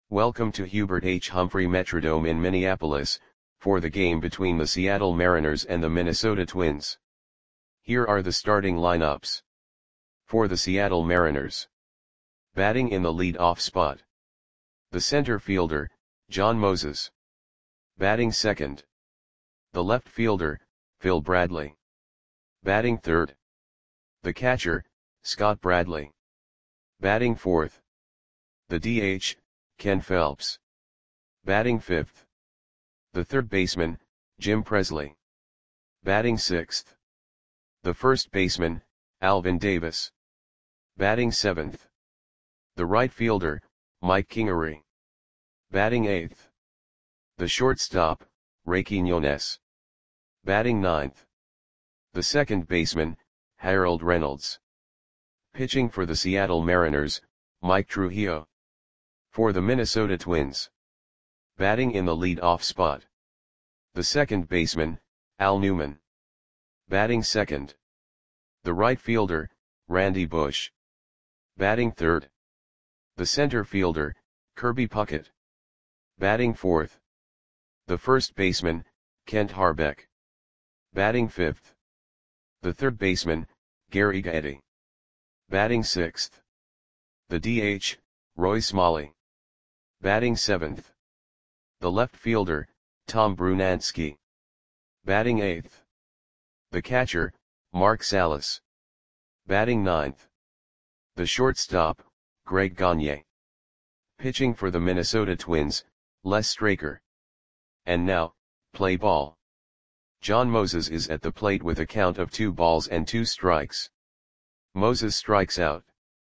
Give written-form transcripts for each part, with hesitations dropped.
Welcome to Hubert H. Humphrey Metrodome in Minneapolis, for the game between the Seattle Mariners and the Minnesota Twins. Here are the starting lineups. For the Seattle Mariners. Batting in the lead-off spot. The center fielder, John Moses. Batting second. The left fielder, Phil Bradley. Batting third. The catcher, Scott Bradley. Batting fourth. The DH, Ken Phelps. Batting fifth. The third baseman, Jim Presley. Batting sixth. The first baseman, Alvin Davis. Batting seventh. The right fielder, Mike Kingery. Batting eighth. The shortstop, Ray Quiñones. Batting ninth. The second baseman, Harold Reynolds. Pitching for the Seattle Mariners, Mike Trujillo. For the Minnesota Twins. Batting in the lead-off spot. The second baseman, Al Newman. Batting second. The right fielder, Randy Bush. Batting third. The center fielder, Kirby Puckett. Batting fourth. The first baseman, Kent Harbeck. Batting fifth. The third baseman, Gary Gaetti. Batting sixth. The DH, Roy Smalley. Batting seventh. The left fielder, Tom Brunansky. Batting eighth. The catcher, Mark Salas. Batting ninth. The shortstop, Greg Gagne. Pitching for the Minnesota Twins, Les Straker. And now, play ball. John Moses is at the plate with a count of 2 balls and 2 strikes. Moses strikes out.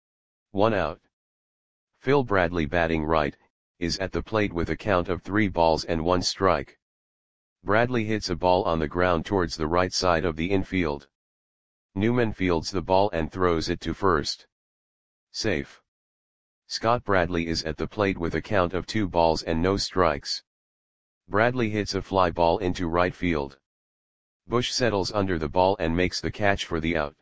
1 out. Phil Bradley batting right, is at the plate with a count of 3 balls and 1 strike. Bradley hits a ball on the ground towards the right side of the infield. Newman fields the ball and throws it to first. Safe. Scott Bradley is at the plate with a count of 2 balls and no strikes. Bradley hits a fly ball into right field. Bush settles under the ball and makes the catch for the out.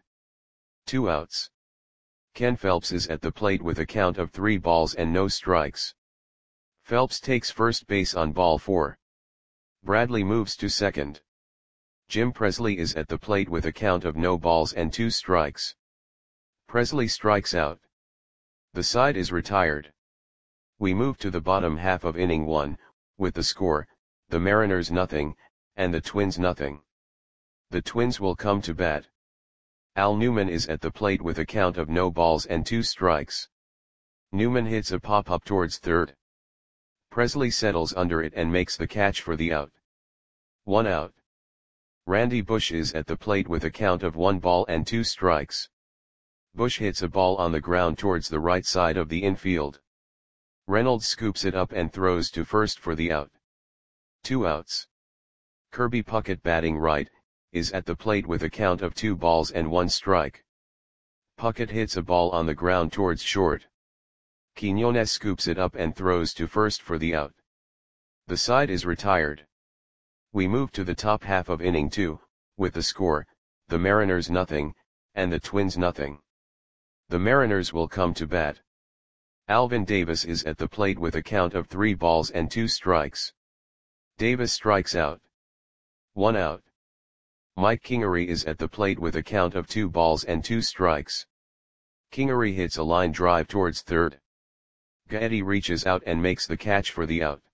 2 outs. Ken Phelps is at the plate with a count of 3 balls and no strikes. Phelps takes first base on ball 4. Bradley moves to second. Jim Presley is at the plate with a count of no balls and 2 strikes. Presley strikes out. The side is retired. We move to the bottom half of inning 1, with the score, the Mariners nothing, and the Twins nothing. The Twins will come to bat. Al Newman is at the plate with a count of no balls and 2 strikes. Newman hits a pop-up towards third. Presley settles under it and makes the catch for the out. 1 out. Randy Bush is at the plate with a count of 1 ball and 2 strikes. Bush hits a ball on the ground towards the right side of the infield. Reynolds scoops it up and throws to first for the out. 2 outs. Kirby Puckett batting right, is at the plate with a count of 2 balls and 1 strike. Puckett hits a ball on the ground towards short. Quiñones scoops it up and throws to first for the out. The side is retired. We move to the top half of inning 2, with the score, the Mariners nothing, and the Twins nothing. The Mariners will come to bat. Alvin Davis is at the plate with a count of 3 balls and 2 strikes. Davis strikes out. 1 out. Mike Kingery is at the plate with a count of 2 balls and 2 strikes. Kingery hits a line drive towards third. Gaetti reaches out and makes the catch for the out.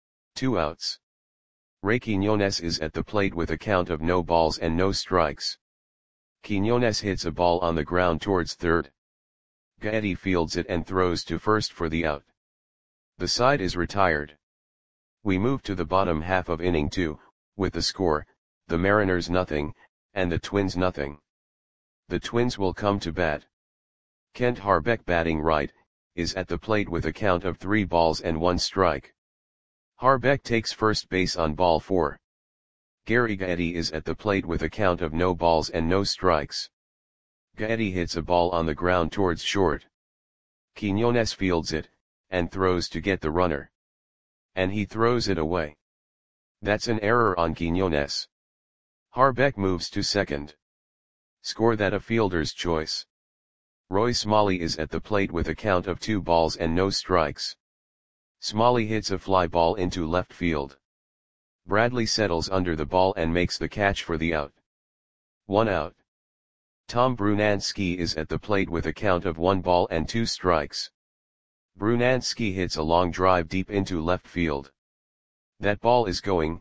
2 outs. Ray Quiñones is at the plate with a count of no balls and no strikes. Quiñones hits a ball on the ground towards third. Gaetti fields it and throws to first for the out. The side is retired. We move to the bottom half of inning 2, with the score, the Mariners nothing, and the Twins nothing. The Twins will come to bat. Kent Harbeck batting right, is at the plate with a count of 3 balls and 1 strike. Harbeck takes first base on ball 4. Gary Gaetti is at the plate with a count of no balls and no strikes. Gaetti hits a ball on the ground towards short. Quiñones fields it, and throws to get the runner. And he throws it away. That's an error on Quiñones. Harbeck moves to second. Score that a fielder's choice. Roy Smalley is at the plate with a count of 2 balls and no strikes. Smalley hits a fly ball into left field. Bradley settles under the ball and makes the catch for the out. 1 out. Tom Brunansky is at the plate with a count of 1 ball and 2 strikes. Brunansky hits a long drive deep into left field. That ball is gone.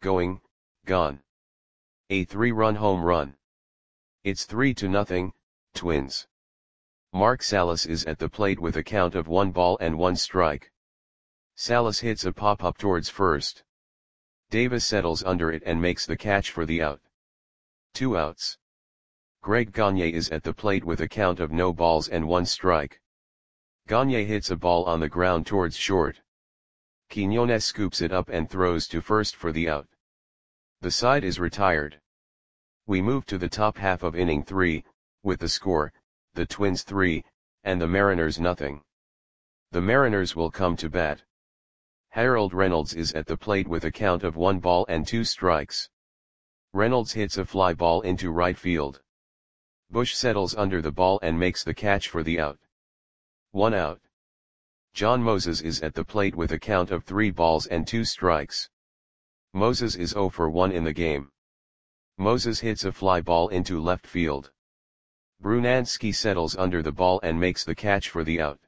A 3-run home run. It's 3-0, Twins. Mark Salas is at the plate with a count of 1 ball and 1 strike. Salas hits a pop-up towards first. Davis settles under it and makes the catch for the out. 2 outs. Greg Gagne is at the plate with a count of no balls and 1 strike. Gagne hits a ball on the ground towards short. Quinones scoops it up and throws to first for the out. The side is retired. We move to the top half of inning 3, with the score, the Twins 3, and the Mariners nothing. The Mariners will come to bat. Harold Reynolds is at the plate with a count of 1 ball and 2 strikes. Reynolds hits a fly ball into right field. Bush settles under the ball and makes the catch for the out. 1 out. John Moses is at the plate with a count of 3 balls and 2 strikes. Moses is 0 for 1 in the game. Moses hits a fly ball into left field. Brunansky settles under the ball and makes the catch for the out.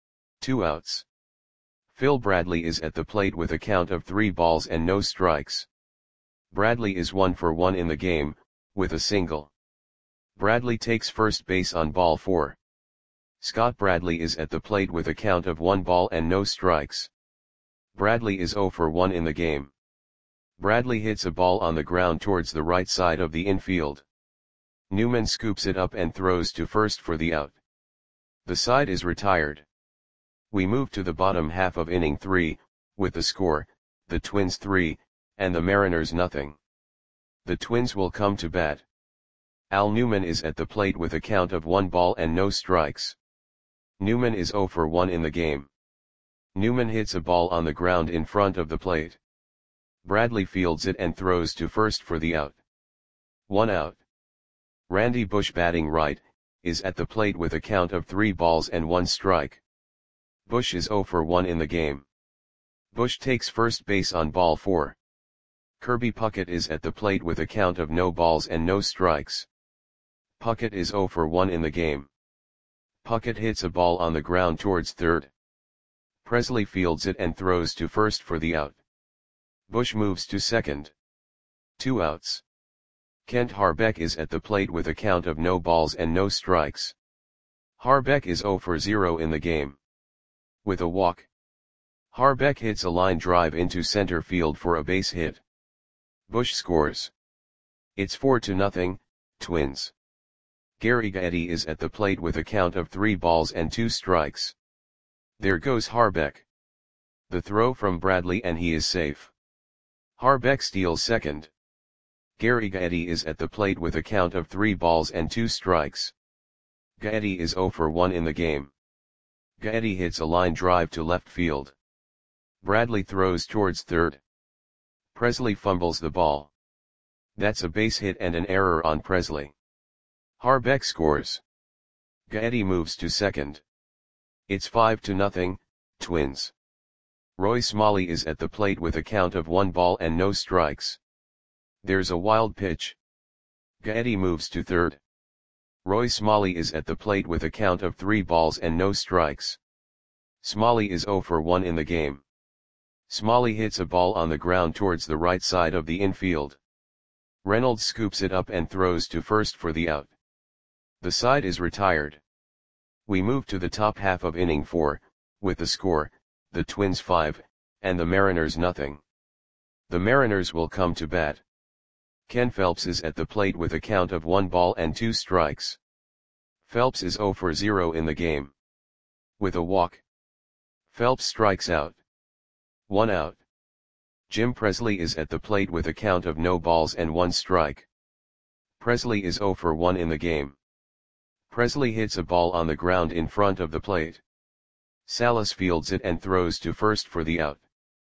2 outs. Phil Bradley is at the plate with a count of 3 balls and no strikes. Bradley is 1 for 1 in the game, with a single. Bradley takes first base on ball 4. Scott Bradley is at the plate with a count of 1 ball and no strikes. Bradley is 0 for 1 in the game. Bradley hits a ball on the ground towards the right side of the infield. Newman scoops it up and throws to first for the out. The side is retired. We move to the bottom half of inning 3, with the score, the Twins 3, and the Mariners nothing. The Twins will come to bat. Al Newman is at the plate with a count of 1 ball and no strikes. Newman is 0 for 1 in the game. Newman hits a ball on the ground in front of the plate. Bradley fields it and throws to first for the out. 1 out. Randy Bush, batting right, is at the plate with a count of 3 balls and 1 strike. Bush is 0 for 1 in the game. Bush takes first base on ball 4. Kirby Puckett is at the plate with a count of no balls and no strikes. Puckett is 0 for 1 in the game. Puckett hits a ball on the ground towards third. Presley fields it and throws to first for the out. Bush moves to second. 2 outs. Kent Harbeck is at the plate with a count of no balls and no strikes. Harbeck is 0 for 0 in the game. With a walk. Harbeck hits a line drive into center field for a base hit. Bush scores. It's 4-0, Twins. Gary Gaetti is at the plate with a count of 3 balls and 2 strikes. There goes Harbeck. The throw from Bradley and he is safe. Harbeck steals second. Gary Gaetti is at the plate with a count of 3 balls and 2 strikes. Gaetti is 0 for 1 in the game. Gaetti hits a line drive to left field. Bradley throws towards third. Presley fumbles the ball. That's a base hit and an error on Presley. Harbeck scores. Gaetti moves to second. It's 5-0, Twins. Roy Smalley is at the plate with a count of 1 ball and no strikes. There's a wild pitch. Gaetti moves to third. Roy Smalley is at the plate with a count of 3 balls and no strikes. Smalley is 0 for 1 in the game. Smalley hits a ball on the ground towards the right side of the infield. Reynolds scoops it up and throws to first for the out. The side is retired. We move to the top half of inning 4, with the score, the Twins 5, and the Mariners nothing. The Mariners will come to bat. Ken Phelps is at the plate with a count of 1 ball and 2 strikes. Phelps is 0 for 0 in the game. With a walk. Phelps strikes out. 1 out. Jim Presley is at the plate with a count of no balls and 1 strike. Presley is 0 for 1 in the game. Presley hits a ball on the ground in front of the plate. Salas fields it and throws to first for the out.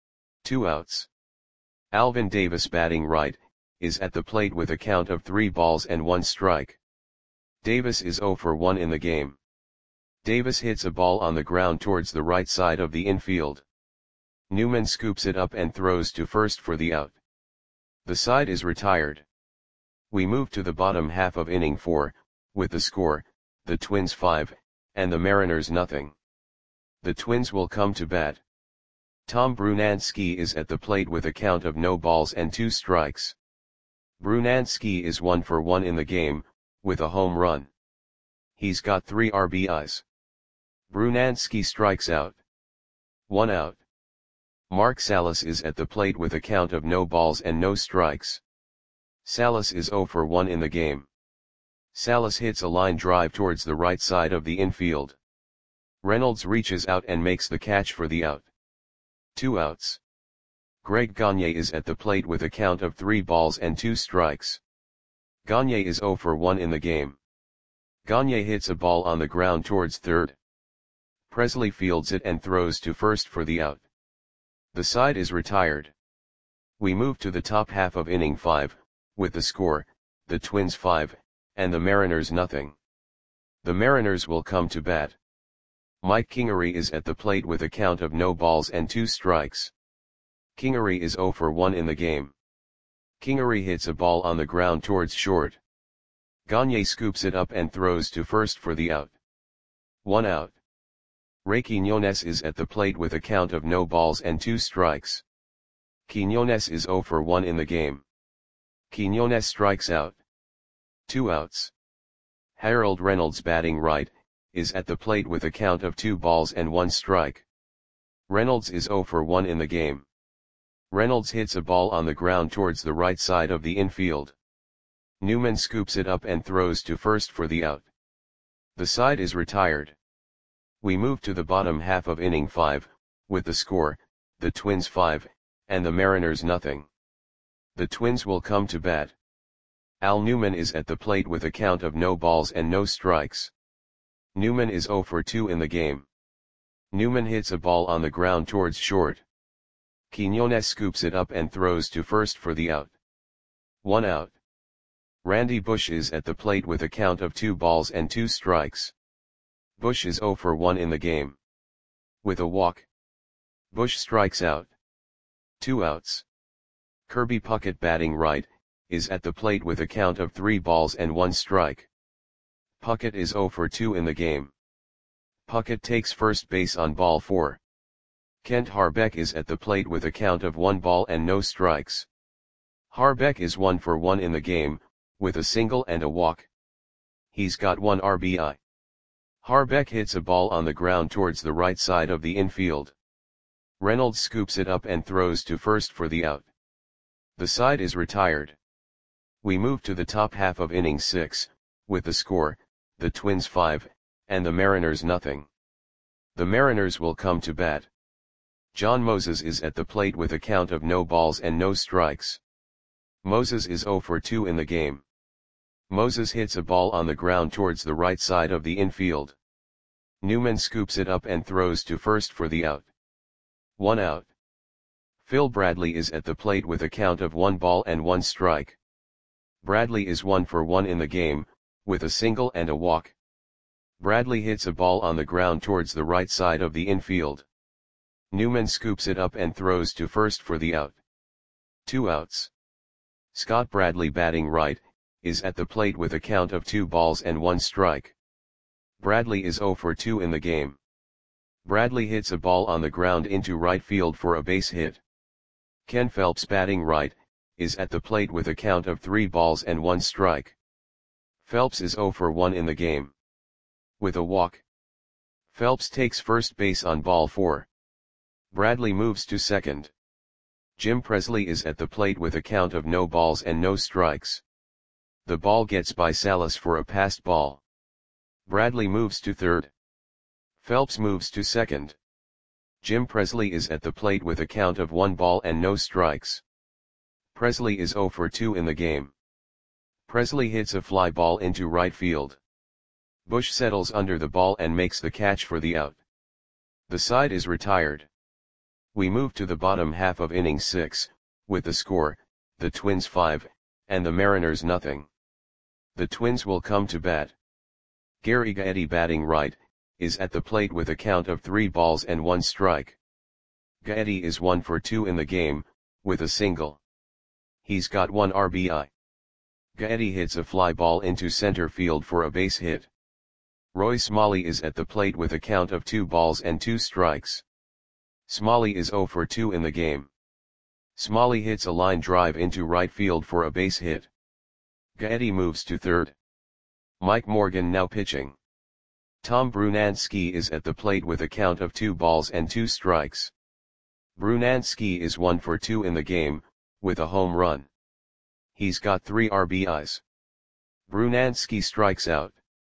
2 outs. Alvin Davis, batting right, is at the plate with a count of 3 balls and 1 strike. Davis is 0 for 1 in the game. Davis hits a ball on the ground towards the right side of the infield. Newman scoops it up and throws to first for the out. The side is retired. We move to the bottom half of inning 4, with the score, the Twins 5, and the Mariners nothing. The Twins will come to bat. Tom Brunansky is at the plate with a count of no balls and 2 strikes. Brunansky is 1 for 1 in the game, with a home run. He's got 3 RBIs. Brunansky strikes out. 1 out. Mark Salas is at the plate with a count of no balls and no strikes. Salas is 0 for 1 in the game. Salas hits a line drive towards the right side of the infield. Reynolds reaches out and makes the catch for the out. 2 outs. Greg Gagne is at the plate with a count of 3 balls and 2 strikes. Gagne is 0 for 1 in the game. Gagne hits a ball on the ground towards third. Presley fields it and throws to first for the out. The side is retired. We move to the top half of inning 5, with the score, the Twins 5, and the Mariners nothing. The Mariners will come to bat. Mike Kingery is at the plate with a count of no balls and 2 strikes. Kingery is 0 for 1 in the game. Kingery hits a ball on the ground towards short. Gagne scoops it up and throws to first for the out. 1 out. Ray Quiñones is at the plate with a count of no balls and 2 strikes. Quiñones is 0 for 1 in the game. Quiñones strikes out. 2 outs. Harold Reynolds, batting right, is at the plate with a count of 2 balls and 1 strike. Reynolds is 0 for 1 in the game. Reynolds hits a ball on the ground towards the right side of the infield. Newman scoops it up and throws to first for the out. The side is retired. We move to the bottom half of inning 5, with the score, the Twins 5, and the Mariners nothing. The Twins will come to bat. Al Newman is at the plate with a count of no balls and no strikes. Newman is 0 for 2 in the game. Newman hits a ball on the ground towards short. Quiñones scoops it up and throws to first for the out. 1 out. Randy Bush is at the plate with a count of 2 balls and 2 strikes. Bush is 0 for 1 in the game. With a walk, Bush strikes out. 2 outs. Kirby Puckett, batting right, is at the plate with a count of 3 balls and 1 strike. Puckett is 0 for 2 in the game. Puckett takes first base on ball 4. Kent Harbeck is at the plate with a count of 1 ball and no strikes. Harbeck is 1 for 1 in the game, with a single and a walk. He's got 1 RBI. Harbeck hits a ball on the ground towards the right side of the infield. Reynolds scoops it up and throws to first for the out. The side is retired. We move to the top half of inning 6, with the score, the Twins 5, and the Mariners nothing. The Mariners will come to bat. John Moses is at the plate with a count of no balls and no strikes. Moses is 0 for 2 in the game. Moses hits a ball on the ground towards the right side of the infield. Newman scoops it up and throws to first for the out. 1 out. Phil Bradley is at the plate with a count of 1 ball and 1 strike. Bradley is 1 for 1 in the game, with a single and a walk. Bradley hits a ball on the ground towards the right side of the infield. Newman scoops it up and throws to first for the out. 2 outs. Scott Bradley, batting right, is at the plate with a count of 2 balls and 1 strike. Bradley is 0 for 2 in the game. Bradley hits a ball on the ground into right field for a base hit. Ken Phelps, batting right, is at the plate with a count of 3 balls and 1 strike. Phelps is 0 for 1 in the game. With a walk, Phelps takes first base on ball 4. Bradley moves to second. Jim Presley is at the plate with a count of no balls and no strikes. The ball gets by Salas for a passed ball. Bradley moves to third. Phelps moves to second. Jim Presley is at the plate with a count of 1 ball and no strikes. Presley is 0 for 2 in the game. Presley hits a fly ball into right field. Bush settles under the ball and makes the catch for the out. The side is retired. We move to the bottom half of inning 6, with the score, the Twins 5, and the Mariners nothing. The Twins will come to bat. Gary Gaetti, batting right, is at the plate with a count of 3 balls and 1 strike. Gaetti is 1 for 2 in the game, with a single. He's got 1 RBI. Gaetti hits a fly ball into center field for a base hit. Roy Smalley is at the plate with a count of 2 balls and 2 strikes. Smalley is 0 for 2 in the game. Smalley hits a line drive into right field for a base hit. Gaetti moves to third. Mike Morgan now pitching. Tom Brunansky is at the plate with a count of 2 balls and 2 strikes. Brunansky is 1 for 2 in the game, with a home run. He's got 3 RBIs. Brunansky strikes out.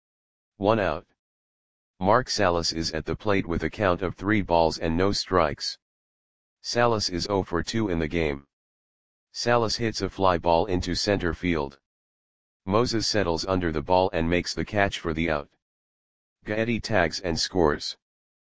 1 out. Mark Salas is at the plate with a count of 3 balls and no strikes. Salas is 0 for 2 in the game. Salas hits a fly ball into center field. Moses settles under the ball and makes the catch for the out. Gaetti tags and scores.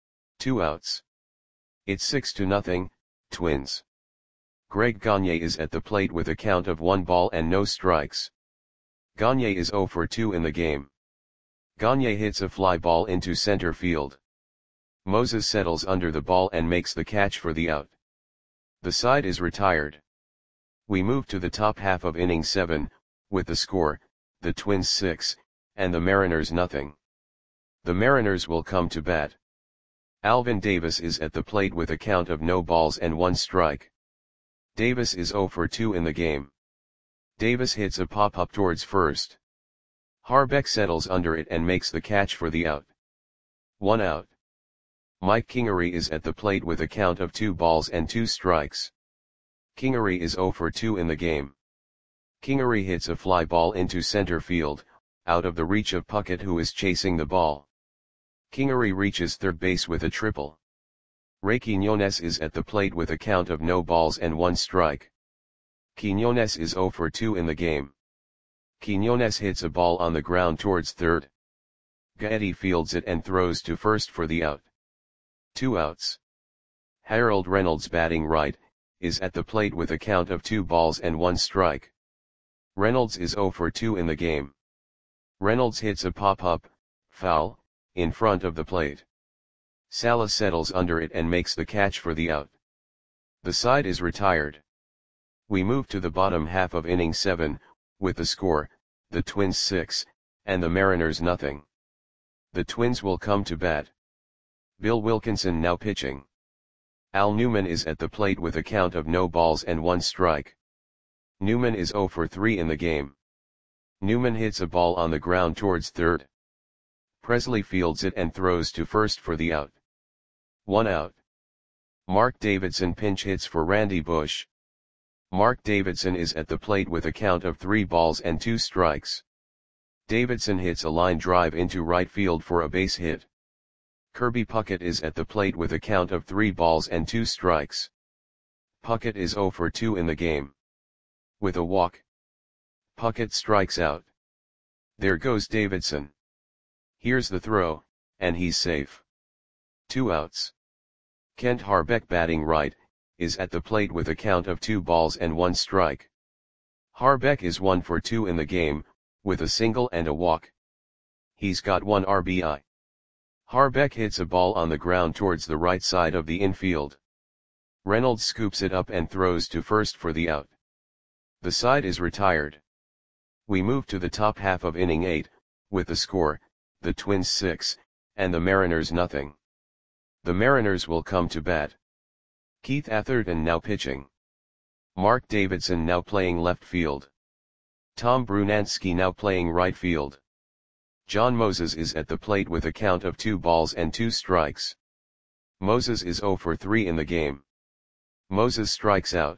2 outs. It's 6-0, Twins. Greg Gagne is at the plate with a count of 1 ball and no strikes. Gagne is 0 for 2 in the game. Gagne hits a fly ball into center field. Moses settles under the ball and makes the catch for the out. The side is retired. We move to the top half of inning 7, with the score, the Twins 6, and the Mariners nothing. The Mariners will come to bat. Alvin Davis is at the plate with a count of no balls and 1 strike. Davis is 0 for 2 in the game. Davis hits a pop-up towards first. Harbeck settles under it and makes the catch for the out. 1 out. Mike Kingery is at the plate with a count of 2 balls and 2 strikes. Kingery is 0 for 2 in the game. Kingery hits a fly ball into center field, out of the reach of Puckett, who is chasing the ball. Kingery reaches third base with a triple. Ray Quiñones is at the plate with a count of no balls and 1 strike. Quiñones is 0 for 2 in the game. Quiñones hits a ball on the ground towards third. Gaetti fields it and throws to first for the out. 2 outs. Harold Reynolds, batting right, is at the plate with a count of 2 balls and 1 strike. Reynolds is 0 for 2 in the game. Reynolds hits a pop-up, foul, in front of the plate. Salas settles under it and makes the catch for the out. The side is retired. We move to the bottom half of inning 7, with the score, the Twins 6, and the Mariners nothing. The Twins will come to bat. Bill Wilkinson now pitching. Al Newman is at the plate with a count of no balls and 1 strike. Newman is 0 for 3 in the game. Newman hits a ball on the ground towards third. Presley fields it and throws to first for the out. 1 out. Mark Davidson pinch hits for Randy Bush. Mark Davidson is at the plate with a count of 3 balls and 2 strikes. Davidson hits a line drive into right field for a base hit. Kirby Puckett is at the plate with a count of 3 balls and 2 strikes. Puckett is 0 for 2 in the game. With a walk, Puckett strikes out. There goes Davidson. Here's the throw, and he's safe. 2 outs. Kent Harbeck, batting right, is at the plate with a count of 2 balls and 1 strike. Harbeck is 1 for 2 in the game, with a single and a walk. He's got 1 RBI. Harbeck hits a ball on the ground towards the right side of the infield. Reynolds scoops it up and throws to first for the out. The side is retired. We move to the top half of inning 8, with the score, the Twins 6, and the Mariners nothing. The Mariners will come to bat. Keith Atherton now pitching. Mark Davidson now playing left field. Tom Brunansky now playing right field. John Moses is at the plate with a count of 2 balls and 2 strikes. Moses is 0 for 3 in the game. Moses strikes out.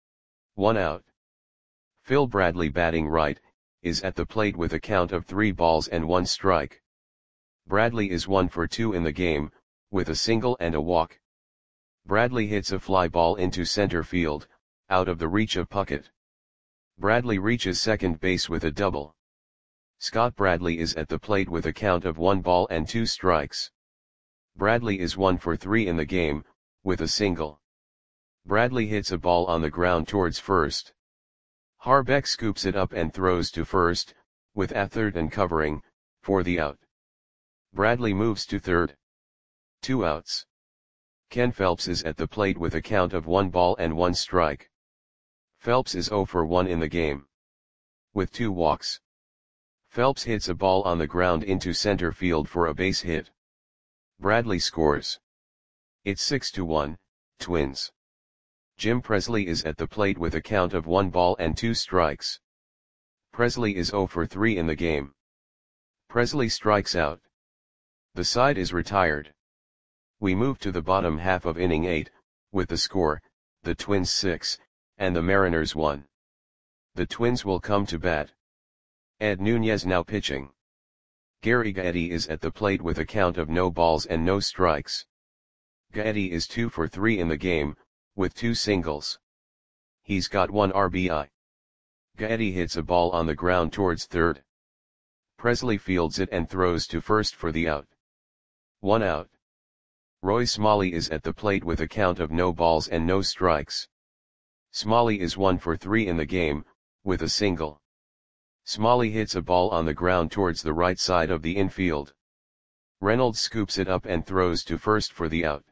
1 out. Phil Bradley, batting right, is at the plate with a count of 3 balls and 1 strike. Bradley is 1 for 2 in the game, with a single and a walk. Bradley hits a fly ball into center field, out of the reach of Puckett. Bradley reaches second base with a double. Scott Bradley is at the plate with a count of 1 ball and 2 strikes. Bradley is 1 for 3 in the game, with a single. Bradley hits a ball on the ground towards first. Harbeck scoops it up and throws to first, with Atherton covering, for the out. Bradley moves to third. 2 outs. Ken Phelps is at the plate with a count of 1 ball and 1 strike. Phelps is 0 for 1 in the game, with 2 walks. Phelps hits a ball on the ground into center field for a base hit. Bradley scores. It's 6-1, Twins. Jim Presley is at the plate with a count of 1 ball and 2 strikes. Presley is 0 for 3 in the game. Presley strikes out. The side is retired. We move to the bottom half of inning 8, with the score, the Twins 6, and the Mariners 1. The Twins will come to bat. Ed Nunez now pitching. Gary Gaetti is at the plate with a count of no balls and no strikes. Gaetti is 2 for 3 in the game, with 2 singles. He's got 1 RBI. Gaetti hits a ball on the ground towards third. Presley fields it and throws to first for the out. 1 out. Roy Smalley is at the plate with a count of no balls and no strikes. Smalley is 1 for 3 in the game, with a single. Smalley hits a ball on the ground towards the right side of the infield. Reynolds scoops it up and throws to first for the out.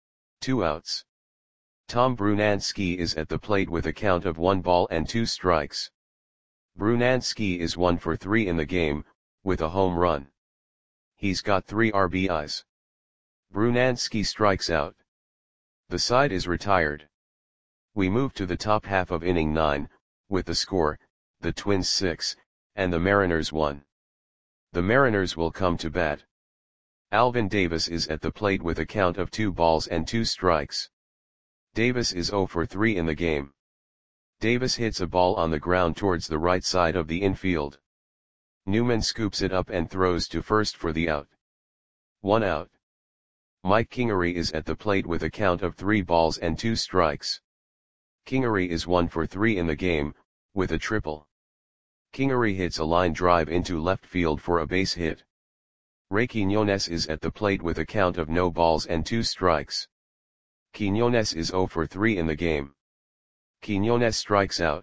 2 outs. Tom Brunansky is at the plate with a count of 1 ball and 2 strikes. Brunansky is 1 for 3 in the game, with a home run. He's got 3 RBIs. Brunansky strikes out. The side is retired. We move to the top half of inning 9, with the score, the Twins 6, and the Mariners 1. The Mariners will come to bat. Alvin Davis is at the plate with a count of 2 balls and 2 strikes. Davis is 0 for 3 in the game. Davis hits a ball on the ground towards the right side of the infield. Newman scoops it up and throws to first for the out. 1 out. Mike Kingery is at the plate with a count of 3 balls and 2 strikes. Kingery is 1 for 3 in the game, with a triple. Kingery hits a line drive into left field for a base hit. Ray Quinones is at the plate with a count of no balls and 2 strikes. Quinones is 0 for 3 in the game. Quinones strikes out.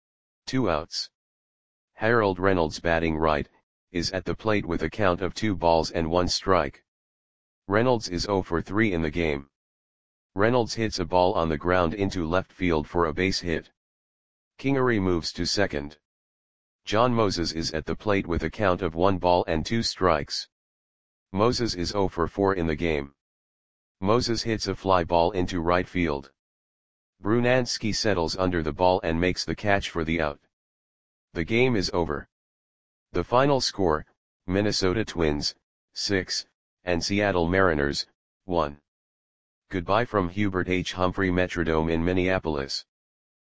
2 outs. Harold Reynolds, batting right, is at the plate with a count of 2 balls and 1 strike. Reynolds is 0 for 3 in the game. Reynolds hits a ball on the ground into left field for a base hit. Kingery moves to second. John Moses is at the plate with a count of 1 ball and 2 strikes. Moses is 0 for 4 in the game. Moses hits a fly ball into right field. Brunansky settles under the ball and makes the catch for the out. The game is over. The final score, Minnesota Twins, 6, and Seattle Mariners, 1. Goodbye from Hubert H. Humphrey Metrodome in Minneapolis.